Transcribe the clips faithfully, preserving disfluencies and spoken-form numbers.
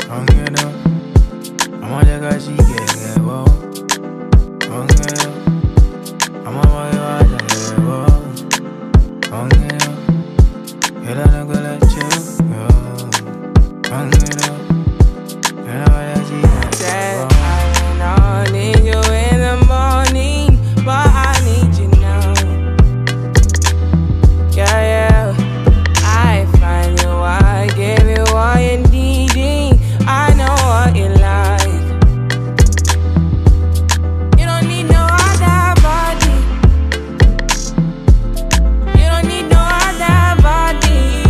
엉겨도 어머니까지 개개워 엉겨도 어머니와 잘해워 엉겨도 계란을 그려주고 엉겨도 계란을 Said I don't need you in the morning, but I need you now. Yeah, yeah. I find you, I give you all you needing. I know what you like. You don't need no other body. You don't need no other body.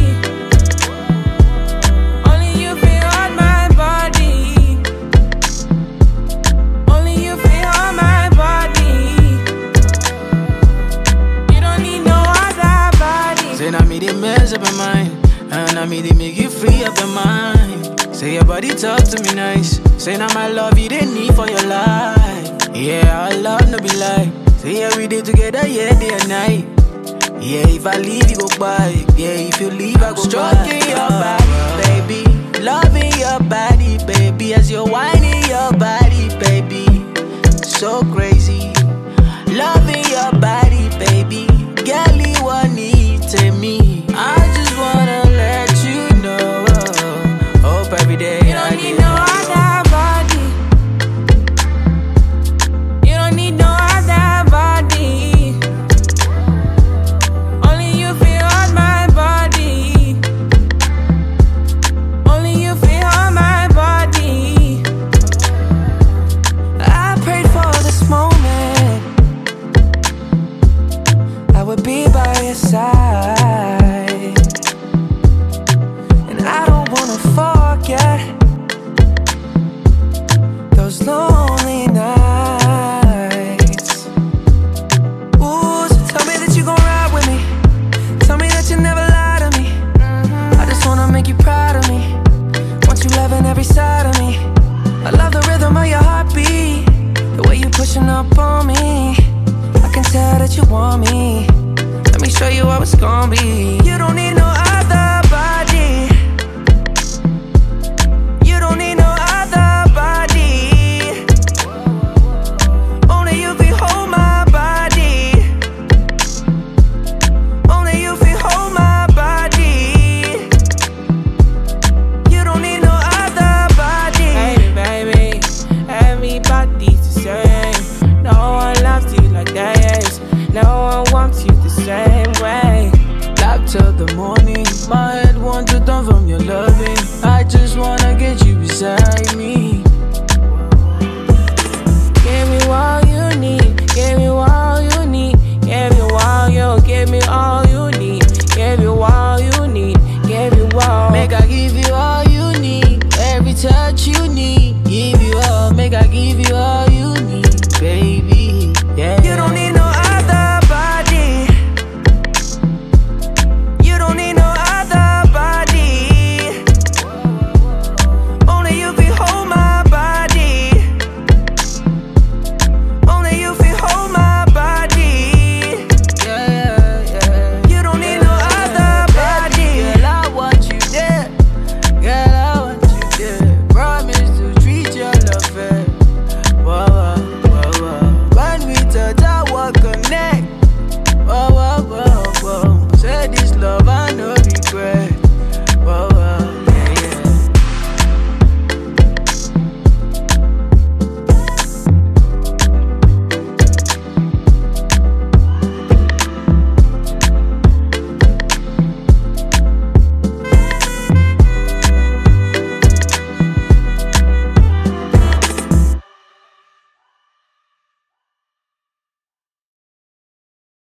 Only you feel on my body. Only you feel on my body. You don't need no other body. Say now me they mess up your mind, and now me they make you free up your mind. Say your body talk to me nice. Say now my love you they need for your life. Yeah, our love no be lie. Say yeah we day together, yeah day and night. Yeah, if I leave you go by. Yeah, if you leave I go stroking by. Your body, baby, loving your body, baby, as you're whining your body, baby, so crazy. Loving your body, baby, girl you want it to me. I just wanna let you know. Hope every day You don't need no other body. You don't need no other body. Only you feel on my body. Only you feel on my body. I prayed for this moment. I would be by your side. And I don't wanna forget those lonely nights. Ooh, so tell me that you gon' ride with me. Tell me that you never lie to me. I just wanna make you proud of me. Want you loving every side of me. I love the rhythm of your heartbeat, the way you pushing up on me. I can tell that you want me. Let me show you how it's gon' be. You don't need no